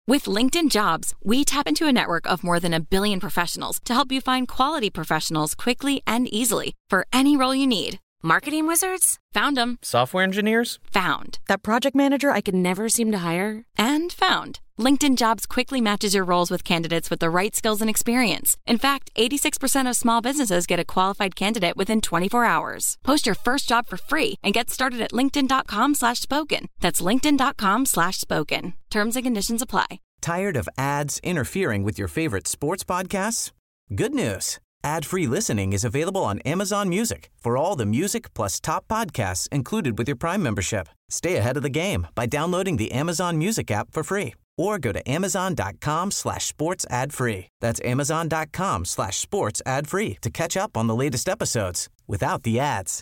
With LinkedIn Jobs, we tap into a network of more than 1 billion professionals to help you find quality professionals quickly and easily for any role you need. Marketing wizards? Found them. Software engineers? Found. That project manager I could never seem to hire? And found. LinkedIn Jobs quickly matches your roles with candidates with the right skills and experience. In fact, 86% of small businesses get a qualified candidate within 24 hours. Post your first job for free and get started at linkedin.com/spoken. That's linkedin.com/spoken. Terms and conditions apply. Tired of ads interfering with your favorite sports podcasts? Good news. Ad-free listening is available on Amazon Music for all the music plus top podcasts included with your Prime membership. Stay ahead of the game by downloading the Amazon Music app for free or go to amazon.com/sports ad free. That's amazon.com/sports ad free to catch up on the latest episodes without the ads.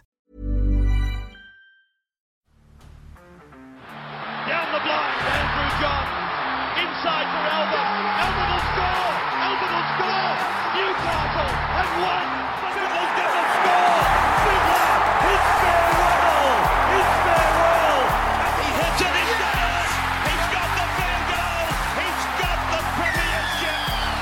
Down the blind, Andrew John. Inside for Albert. Albert will score. Albert will score. Newcastle have won. Fiddler's going to score. Fiddler, it's farewell. It's farewell. And he hits it. He's got it. He's got the field goal. He's got the premiership.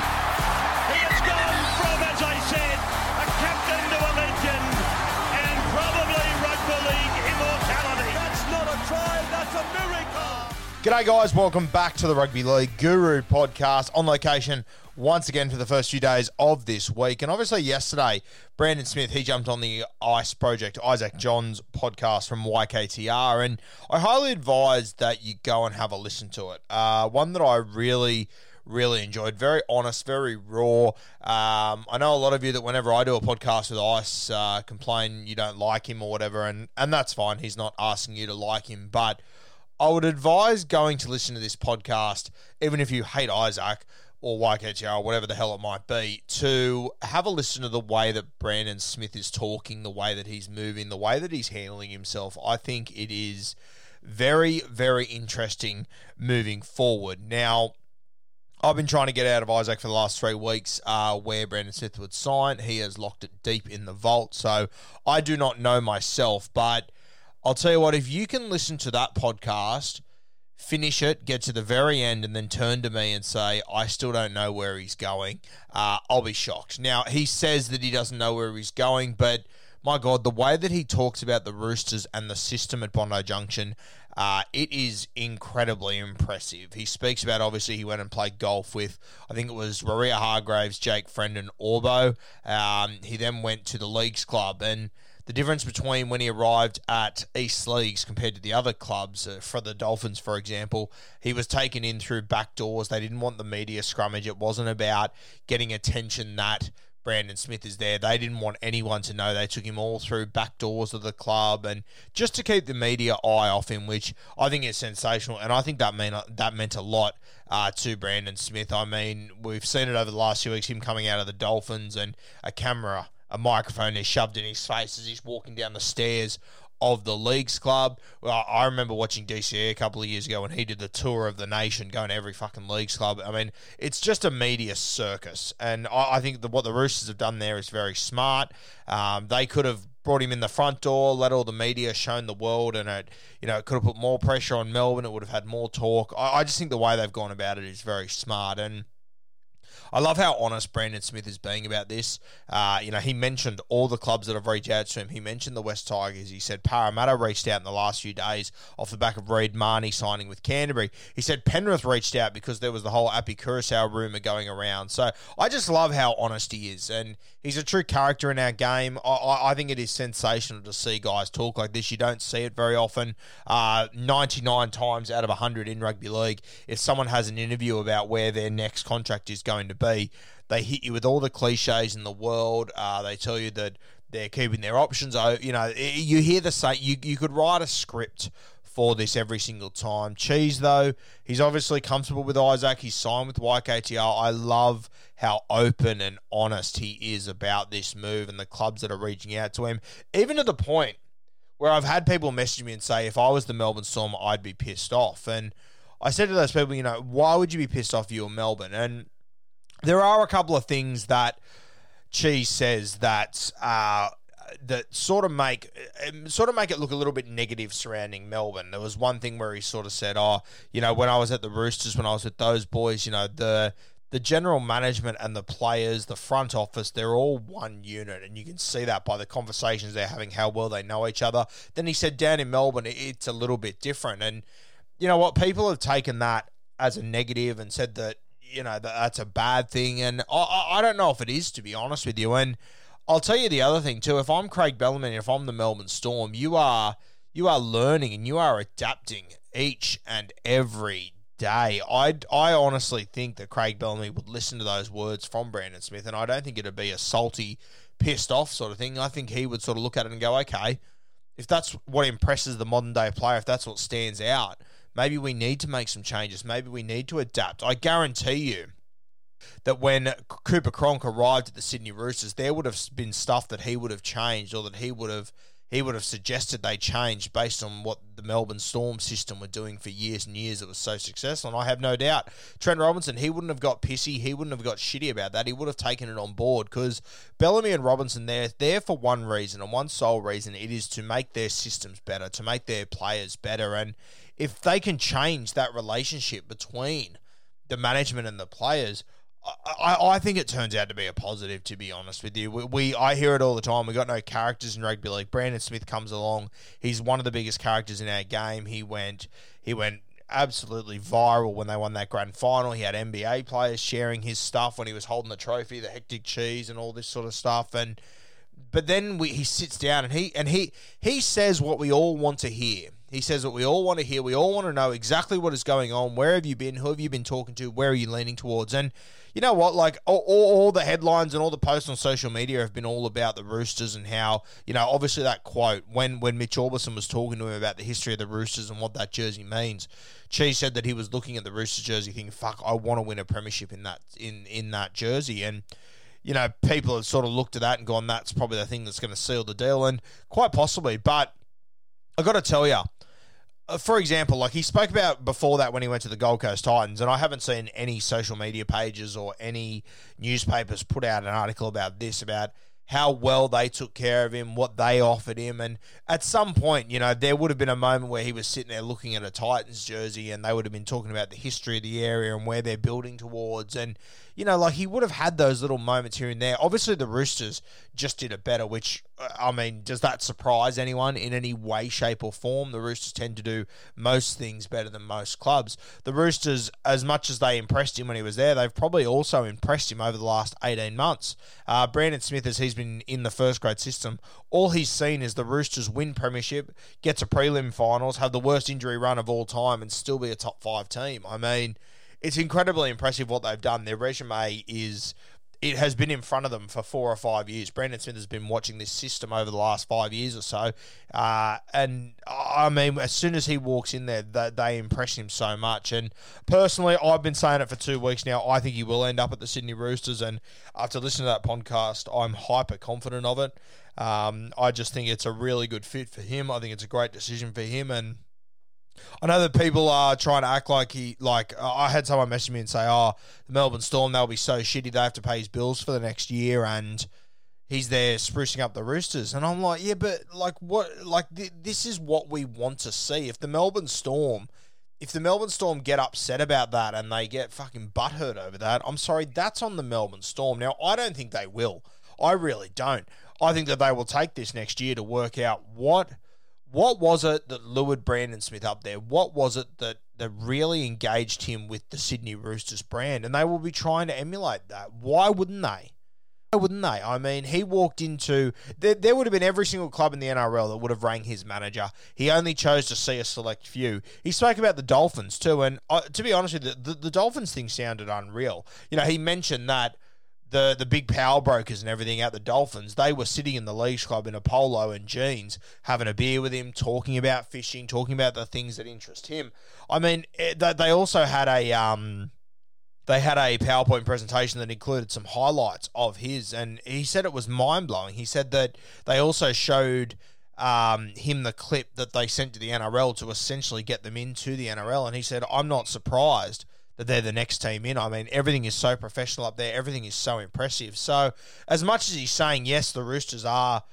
He has gone from, as I said, a captain to a legend and probably rugby league immortality. That's not a try. That's a miracle. G'day guys, welcome back to the Rugby League Guru podcast on location once again for the first few days of this week. And obviously yesterday, Brandon Smith, he jumped on the ICE project, Isaac Johns podcast from YKTR, and I highly advise that you go and have a listen to it. One that I really enjoyed. Very honest, very raw. I know a lot of you that whenever I do a podcast with ICE complain you don't like him or whatever, and that's fine. He's not asking you to like him, but I would advise going to listen to this podcast, even if you hate Isaac or YKTR or whatever the hell it might be, to have a listen to the way that Brandon Smith is talking, the way that he's moving, the way that he's handling himself. I think it is very, very interesting moving forward. Now, I've been trying to get out of Isaac for the last 3 weeks where Brandon Smith would sign. He has locked it deep in the vault, so I do not know myself, but I'll tell you what, if you can listen to that podcast, finish it, get to the very end, and then turn to me and say, I still don't know where he's going, I'll be shocked. Now, he says that he doesn't know where he's going, but my God, the way that he talks about the Roosters and the system at Bondi Junction, it is incredibly impressive. He speaks about, obviously, he went and played golf with, I think it was Maria Hargraves, Jake Friend, and Orbo. He then went to the Leagues Club, and the difference between when he arrived at East Leagues compared to the other clubs, for the Dolphins, for example, he was taken in through back doors. They didn't want the media scrummage. It wasn't about getting attention that Brandon Smith is there. They didn't want anyone to know. They took him all through back doors of the club and just to keep the media eye off him, which I think is sensational. And I think that meant a lot to Brandon Smith. I mean, we've seen it over the last few weeks, him coming out of the Dolphins and a microphone is shoved in his face as he's walking down the stairs of the Leagues Club. Well, I remember watching DCE a couple of years ago when he did the tour of the nation, going to every fucking Leagues Club. I mean, it's just a media circus, and I think what the Roosters have done there is very smart. They could have brought him in the front door, let all the media shown the world, and it could have put more pressure on Melbourne. It would have had more talk. I just think the way they've gone about it is very smart, and I love how honest Brandon Smith is being about this. He mentioned all the clubs that have reached out to him. He mentioned the West Tigers. He said Parramatta reached out in the last few days off the back of Reid Marnie signing with Canterbury. He said Penrith reached out because there was the whole Api Curacao rumour going around. So I just love how honest he is, and he's a true character in our game. I think it is sensational to see guys talk like this. You don't see it very often. 99 times out of 100 in rugby league, if someone has an interview about where their next contract is going to be, they hit you with all the cliches in the world. They tell you that they're keeping their options. You hear the say. You could write a script for this every single time. Cheese, though, he's obviously comfortable with Isaac. He's signed with YKTR. I love how open and honest he is about this move and the clubs that are reaching out to him, even to the point where I've had people message me and say, if I was the Melbourne Storm, I'd be pissed off. And I said to those people, why would you be pissed off if you were Melbourne? And there are a couple of things that Cheese says that that sort of make it look a little bit negative surrounding Melbourne. There was one thing where he sort of said, when I was at the Roosters, when I was with those boys, the general management and the players, the front office, they're all one unit, and you can see that by the conversations they're having, how well they know each other. Then he said down in Melbourne, it's a little bit different. And you know what? People have taken that as a negative and said that, that's a bad thing. And I don't know if it is, to be honest with you. And I'll tell you the other thing too. If I'm Craig Bellamy and if I'm the Melbourne Storm, you are learning and you are adapting each and every day. I honestly think that Craig Bellamy would listen to those words from Brandon Smith, and I don't think it'd be a salty, pissed off sort of thing. I think he would sort of look at it and go, okay, if that's what impresses the modern day player, if that's what stands out, maybe we need to make some changes. Maybe we need to adapt. I guarantee you that when Cooper Cronk arrived at the Sydney Roosters, there would have been stuff that he would have changed, or that he would have suggested they change based on what the Melbourne Storm system were doing for years and years. It was so successful, and I have no doubt Trent Robinson, he wouldn't have got pissy, he wouldn't have got shitty about that. He would have taken it on board, because Bellamy and Robinson, they're there for one reason and one sole reason. It is to make their systems better, to make their players better. And if they can change that relationship between the management and the players, I think it turns out to be a positive, to be honest with you. I hear it all the time. We got no characters in rugby league. Brandon Smith comes along. He's one of the biggest characters in our game. He went absolutely viral when they won that grand final. He had NBA players sharing his stuff when he was holding the trophy, the hectic cheese and all this sort of stuff. But then he sits down and he says what we all want to hear. He says what we all want to hear. We all want to know exactly what is going on. Where have you been? Who have you been talking to? Where are you leaning towards? And you know what? Like all the headlines and all the posts on social media have been all about the Roosters and how, obviously that quote when Mitch Orbison was talking to him about the history of the Roosters and what that jersey means. Cheese said that he was looking at the Roosters jersey thinking, fuck, I want to win a premiership in that jersey. And people have sort of looked at that and gone, that's probably the thing that's going to seal the deal. And quite possibly. But I got to tell you, for example, like he spoke about before that when he went to the Gold Coast Titans, and I haven't seen any social media pages or any newspapers put out an article about this, about how well they took care of him, what they offered him. And at some point, there would have been a moment where he was sitting there looking at a Titans jersey and they would have been talking about the history of the area and where they're building towards. And, he would have had those little moments here and there. Obviously, the Roosters just did it better, which, does that surprise anyone in any way, shape or form? The Roosters tend to do most things better than most clubs. The Roosters, as much as they impressed him when he was there, they've probably also impressed him over the last 18 months. Brandon Smith, as he's been in the first grade system, all he's seen is the Roosters win premiership, gets a prelim finals, have the worst injury run of all time and still be a top 5 team. It's incredibly impressive what they've done. Their resume has been in front of them for 4 or 5 years. Brandon Smith has been watching this system over the last 5 years or so. As soon as he walks in there, they impress him so much. And personally, I've been saying it for 2 weeks now. I think he will end up at the Sydney Roosters. And after listening to that podcast, I'm hyper confident of it. I just think it's a really good fit for him. I think it's a great decision for him. And I know that people are trying to act like I had someone message me and say, the Melbourne Storm, they'll be so shitty they have to pay his bills for the next year and he's there sprucing up the Roosters. And I'm like, yeah, but this is what we want to see. If the Melbourne Storm get upset about that and they get fucking butthurt over that, I'm sorry, that's on the Melbourne Storm. Now, I don't think they will. I really don't. I think that they will take this next year to work out what was it that lured Brandon Smith up there? What was it that really engaged him with the Sydney Roosters brand? And they will be trying to emulate that. Why wouldn't they? He walked into... There would have been every single club in the NRL that would have rang his manager. He only chose to see a select few. He spoke about the Dolphins too, and to be honest with you, the Dolphins thing sounded unreal. He mentioned that the big power brokers and everything at the Dolphins, they were sitting in the Leagues Club in a polo and jeans, having a beer with him, talking about fishing, talking about the things that interest him. They also had a PowerPoint presentation that included some highlights of his, and he said it was mind-blowing. He said that they also showed him the clip that they sent to the NRL to essentially get them into the NRL, and he said, I'm not surprised that they're the next team in. Everything is so professional up there. Everything is so impressive. So as much as he's saying, yes, the Roosters are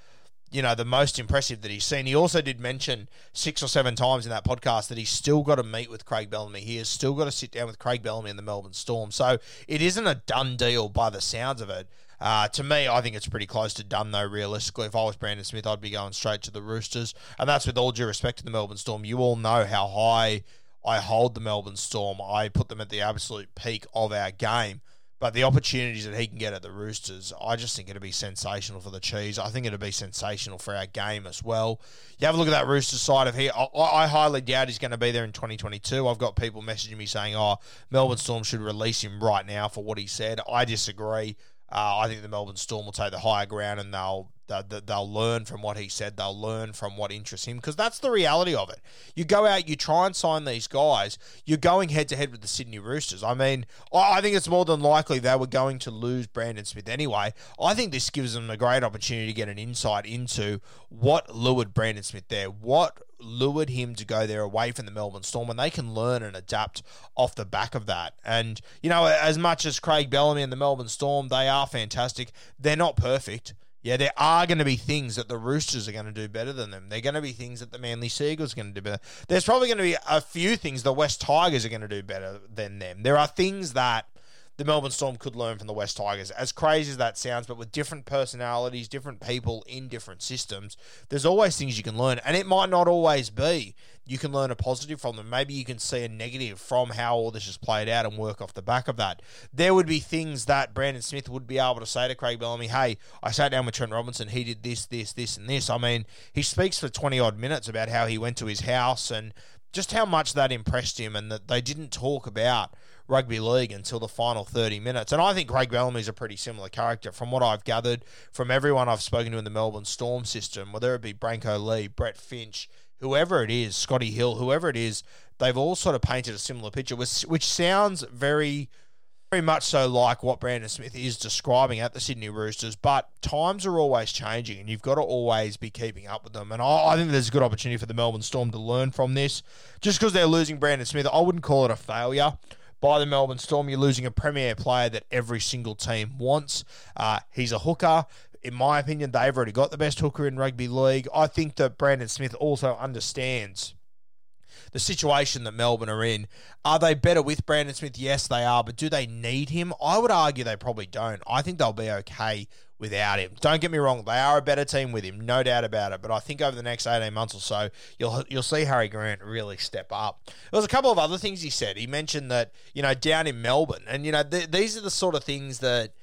the most impressive that he's seen. He also did mention 6 or 7 times in that podcast that he's still got to meet with Craig Bellamy. He has still got to sit down with Craig Bellamy and the Melbourne Storm. So it isn't a done deal by the sounds of it. To me, I think it's pretty close to done, though, realistically. If I was Brandon Smith, I'd be going straight to the Roosters. And that's with all due respect to the Melbourne Storm. You all know how high I hold the Melbourne Storm. I put them at the absolute peak of our game. But the opportunities that he can get at the Roosters, I just think it'd be sensational for the Cheese. I think it'd be sensational for our game as well. You have a look at that Roosters side of here. I highly doubt he's going to be there in 2022. I've got people messaging me saying, Melbourne Storm should release him right now for what he said. I disagree. I think the Melbourne Storm will take the higher ground and they'll learn from what he said. They'll learn from what interests him, because that's the reality of it. You go out, you try and sign these guys, you're going head-to-head with the Sydney Roosters. I mean, I think it's more than likely they were going to lose Brandon Smith anyway. I think this gives them a great opportunity to get an insight into what lured Brandon Smith there, what lured him to go there away from the Melbourne Storm, and they can learn and adapt off the back of that. And, as much as Craig Bellamy and the Melbourne Storm, they are fantastic, they're not perfect. Yeah, there are going to be things that the Roosters are going to do better than them. There are going to be things that the Manly Seagulls are going to do better. There's probably going to be a few things the West Tigers are going to do better than them. There are things that the Melbourne Storm could learn from the West Tigers. As crazy as that sounds, but with different personalities, different people in different systems, there's always things you can learn. And it might not always be you can learn a positive from them. Maybe you can see a negative from how all this has played out and work off the back of that. There would be things that Brandon Smith would be able to say to Craig Bellamy, hey, I sat down with Trent Robinson, he did this, this, this, and this. I mean, he speaks for 20-odd minutes about how he went to his house and just how much that impressed him, and that they didn't talk about rugby league until the final 30 minutes. And I think Craig Bellamy's a pretty similar character from what I've gathered from everyone I've spoken to in the Melbourne Storm system, whether it be Branko Lee, Brett Finch, whoever it is, Scotty Hill, whoever it is, they've all sort of painted a similar picture, which sounds very, very much so like what Brandon Smith is describing at the Sydney Roosters. But times are always changing, and you've got to always be keeping up with them. And I think there's a good opportunity for the Melbourne Storm to learn from this. Just because they're losing Brandon Smith, I wouldn't call it a failure by the Melbourne Storm. You're losing a premier player that every single team wants. He's a hooker. In my opinion, they've already got the best hooker in rugby league. I think that Brandon Smith also understands the situation that Melbourne are in. Are they better with Brandon Smith? Yes, they are. But do they need him? I would argue they probably don't. I think they'll be okay without him. Don't get me wrong. They are a better team with him. No doubt about it. But I think over the next 18 months or so, you'll see Harry Grant really step up. There was a couple of other things he said. He mentioned that, down in Melbourne. And, these are the sort of things that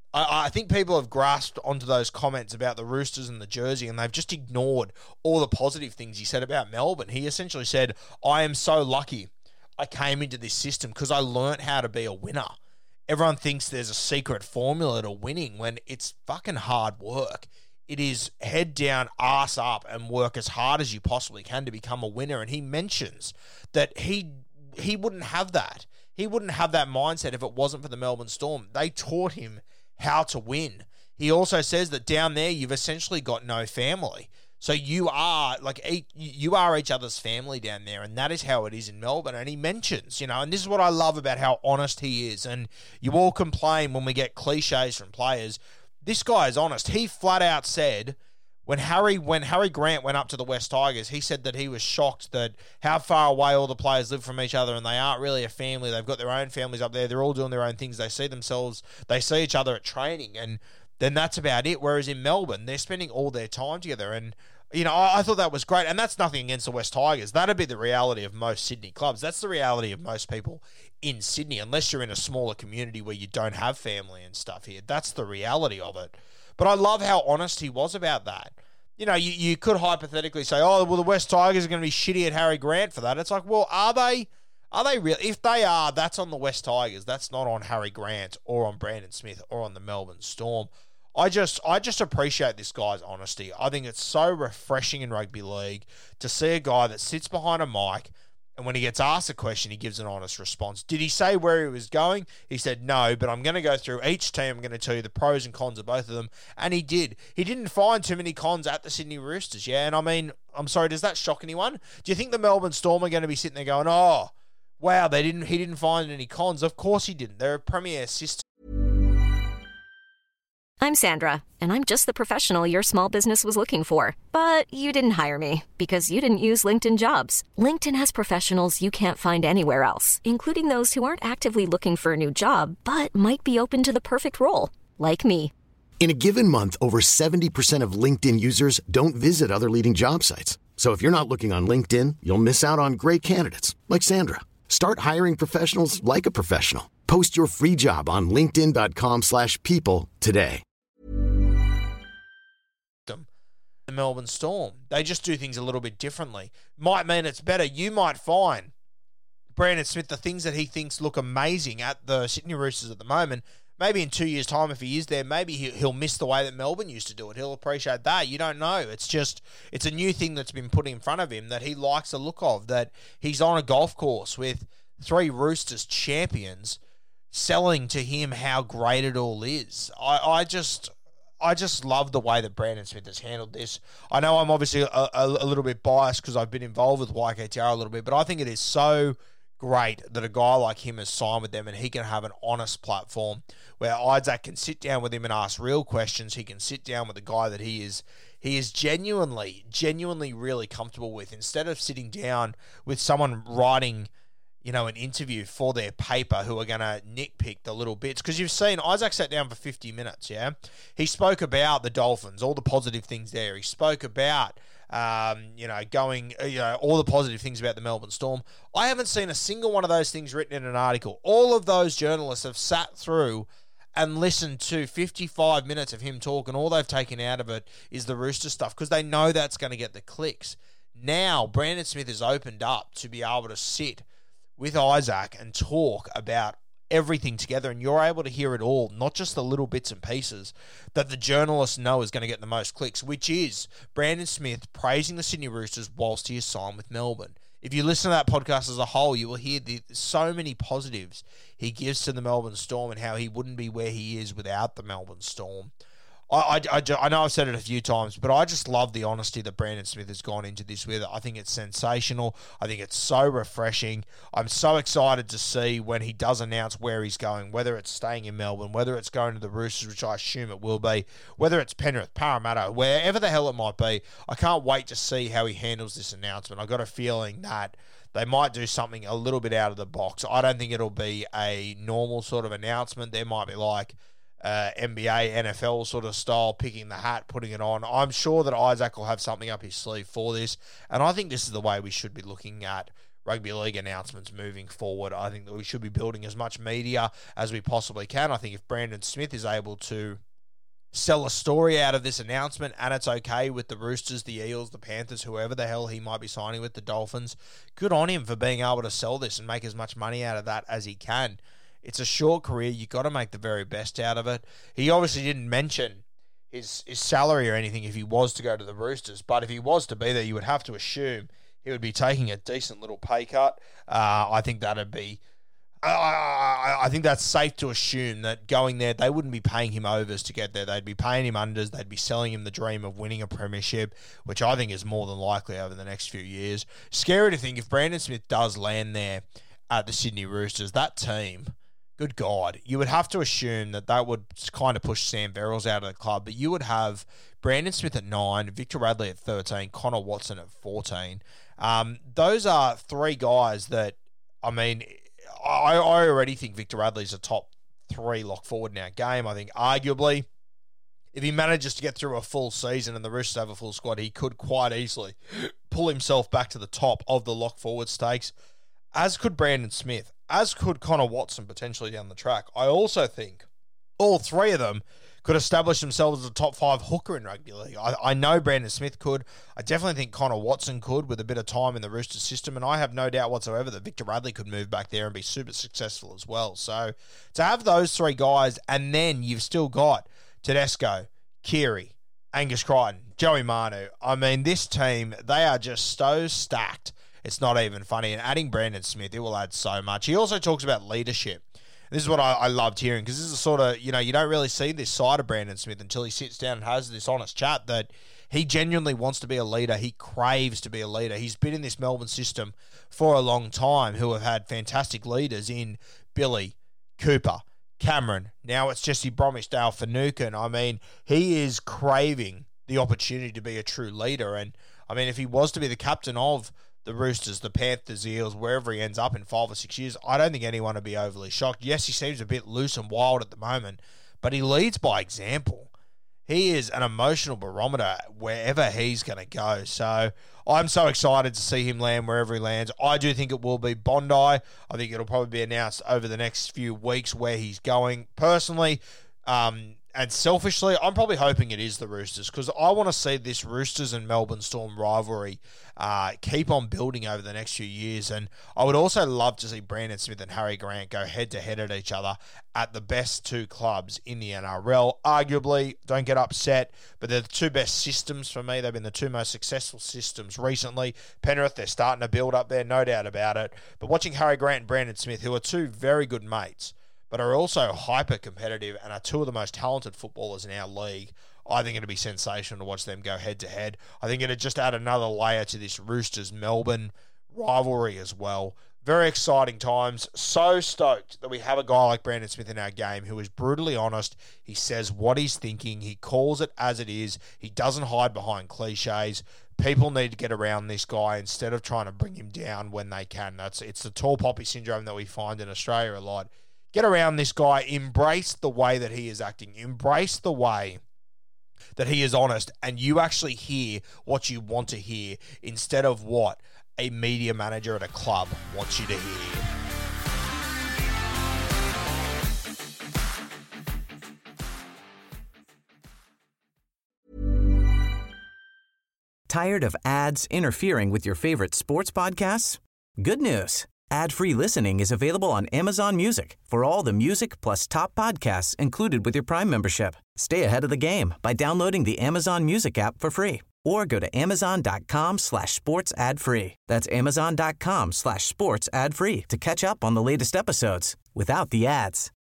I think people have grasped onto those comments about the Roosters and the jersey, and they've just ignored all the positive things he said about Melbourne. He essentially said, I am so lucky I came into this system because I learnt how to be a winner. Everyone thinks there's a secret formula to winning when it's fucking hard work. It is head down, ass up, and work as hard as you possibly can to become a winner. And he mentions that he wouldn't have that. He wouldn't have that mindset if it wasn't for the Melbourne Storm. They taught him how to win. He also says that down there you've essentially got no family. So you are each other's family down there, and that is how it is in Melbourne. And he mentions, and this is what I love about how honest he is. And you all complain when we get cliches from players. This guy is honest. He flat out said when Harry Grant went up to the West Tigers, he said that he was shocked that how far away all the players live from each other, and they aren't really a family. They've got their own families up there. They're all doing their own things. They see each other at training, and then that's about it. Whereas in Melbourne, they're spending all their time together. And, I thought that was great. And that's nothing against the West Tigers. That'd be the reality of most Sydney clubs. That's the reality of most people in Sydney, unless you're in a smaller community where you don't have family and stuff here. That's the reality of it. But I love how honest he was about that. You could hypothetically say, oh, well, the West Tigers are going to be shitty at Harry Grant for that. It's like, well, are they? Are they really? If they are, that's on the West Tigers. That's not on Harry Grant or on Brandon Smith or on the Melbourne Storm. I just appreciate this guy's honesty. I think it's so refreshing in rugby league to see a guy that sits behind a mic, and when he gets asked a question, he gives an honest response. Did he say where he was going? He said no, but I'm going to go through each team. I'm going to tell you the pros and cons of both of them. And he did. He didn't find too many cons at the Sydney Roosters, yeah? And I mean, I'm sorry, does that shock anyone? Do you think the Melbourne Storm are going to be sitting there going, oh, wow, he didn't find any cons? Of course he didn't. They're a premier system. I'm Sandra, and I'm just the professional your small business was looking for. But you didn't hire me because you didn't use LinkedIn Jobs. LinkedIn has professionals you can't find anywhere else, including those who aren't actively looking for a new job, but might be open to the perfect role, like me. In a given month, over 70% of LinkedIn users don't visit other leading job sites. So if you're not looking on LinkedIn, you'll miss out on great candidates like Sandra. Start hiring professionals like a professional. Post your free job on linkedin.com/people today. The Melbourne Storm. They just do things a little bit differently. Might mean it's better. You might find Brandon Smith, the things that he thinks look amazing at the Sydney Roosters at the moment, maybe in 2 years' time, if he is there, maybe he'll miss the way that Melbourne used to do it. He'll appreciate that. You don't know. It's a new thing that's been put in front of him that he likes the look of, that he's on a golf course with 3 Roosters champions selling to him how great it all is. I just love the way that Brandon Smith has handled this. I know I'm obviously a little bit biased because I've been involved with YKTR a little bit, but I think it is so great that a guy like him has signed with them and he can have an honest platform where Isaac can sit down with him and ask real questions. He can sit down with a guy that he is genuinely really comfortable with, instead of sitting down with someone writing, an interview for their paper who are going to nitpick the little bits. Because you've seen Isaac sat down for 50 minutes, yeah? He spoke about the Dolphins, all the positive things there. He spoke about, all the positive things about the Melbourne Storm. I haven't seen a single one of those things written in an article. All of those journalists have sat through and listened to 55 minutes of him talk, and all they've taken out of it is the Rooster stuff because they know that's going to get the clicks. Now, Brandon Smith has opened up to be able to sit with Isaac and talk about everything together, and you're able to hear it all, not just the little bits and pieces that the journalists know is going to get the most clicks, which is Brandon Smith praising the Sydney Roosters whilst he is signed with Melbourne. If you listen to that podcast as a whole, you will hear so many positives he gives to the Melbourne Storm and how he wouldn't be where he is without the Melbourne Storm. I know I've said it a few times, but I just love the honesty that Brandon Smith has gone into this with. I think it's sensational. I think it's so refreshing. I'm so excited to see when he does announce where he's going, whether it's staying in Melbourne, whether it's going to the Roosters, which I assume it will be, whether it's Penrith, Parramatta, wherever the hell it might be. I can't wait to see how he handles this announcement. I've got a feeling that they might do something a little bit out of the box. I don't think it'll be a normal sort of announcement. There might be like NBA, NFL sort of style, picking the hat, putting it on. I'm sure that Isaac will have something up his sleeve for this, and I think this is the way we should be looking at rugby league announcements moving forward. I think that we should be building as much media as we possibly can. I think if Brandon Smith is able to sell a story out of this announcement and it's okay with the Roosters, the Eels, the Panthers, whoever the hell he might be signing with, the Dolphins, good on him for being able to sell this and make as much money out of that as he can. It's a short career. You've got to make the very best out of it. He obviously didn't mention his salary or anything if he was to go to the Roosters, but if he was to be there, you would have to assume he would be taking a decent little pay cut. I think that'd be... I think that's safe to assume that going there, they wouldn't be paying him overs to get there. They'd be paying him unders. They'd be selling him the dream of winning a premiership, which I think is more than likely over the next few years. Scary to think if Brandon Smith does land there at the Sydney Roosters, that team... Good God, you would have to assume that would kind of push Sam Verrills out of the club, but you would have Brandon Smith at 9, Victor Radley at 13, Connor Watson at 14. Those are 3 guys that, I mean, I already think Victor Radley's a top 3 lock forward in our game. I think arguably, if he manages to get through a full season and the Roosters have a full squad, he could quite easily pull himself back to the top of the lock forward stakes, as could Brandon Smith. As could Connor Watson potentially down the track. I also think all 3 of them could establish themselves as a top 5 hooker in rugby league. I know Brandon Smith could. I definitely think Connor Watson could with a bit of time in the Roosters system, and I have no doubt whatsoever that Victor Radley could move back there and be super successful as well. So to have those 3 guys, and then you've still got Tedesco, Keary, Angus Crichton, Joey Manu. I mean, this team, they are just so stacked. It's not even funny. And adding Brandon Smith, it will add so much. He also talks about leadership. This is what I loved hearing, because this is sort of, you don't really see this side of Brandon Smith until he sits down and has this honest chat that he genuinely wants to be a leader. He craves to be a leader. He's been in this Melbourne system for a long time, who have had fantastic leaders in Billy, Cooper, Cameron. Now it's Jesse Bromwich-Dale Finucane. I mean, he is craving the opportunity to be a true leader. And, I mean, if he was to be the captain of the Roosters, the Panthers, the Eels, wherever he ends up in 5 or 6 years, I don't think anyone would be overly shocked. Yes, he seems a bit loose and wild at the moment, but he leads by example. He is an emotional barometer wherever he's going to go. So I'm so excited to see him land wherever he lands. I do think it will be Bondi. I think it'll probably be announced over the next few weeks where he's going. Personally, and selfishly, I'm probably hoping it is the Roosters, because I want to see this Roosters and Melbourne Storm rivalry keep on building over the next few years. And I would also love to see Brandon Smith and Harry Grant go head-to-head at each other at the best two clubs in the NRL. Arguably, don't get upset, but they're the two best systems for me. They've been the two most successful systems recently. Penrith, they're starting to build up there, no doubt about it. But watching Harry Grant and Brandon Smith, who are two very good mates, but are also hyper-competitive and are two of the most talented footballers in our league, I think it'd be sensational to watch them go head-to-head. I think it'd just add another layer to this Roosters-Melbourne rivalry as well. Very exciting times. So stoked that we have a guy like Brandon Smith in our game who is brutally honest. He says what he's thinking. He calls it as it is. He doesn't hide behind cliches. People need to get around this guy instead of trying to bring him down when they can. It's the tall poppy syndrome that we find in Australia a lot. Get around this guy, embrace the way that he is acting, embrace the way that he is honest, and you actually hear what you want to hear instead of what a media manager at a club wants you to hear. Tired of ads interfering with your favorite sports podcasts? Good news. Ad-free listening is available on Amazon Music for all the music plus top podcasts included with your Prime membership. Stay ahead of the game by downloading the Amazon Music app for free or go to amazon.com/sports ad free. That's amazon.com/sports ad free to catch up on the latest episodes without the ads.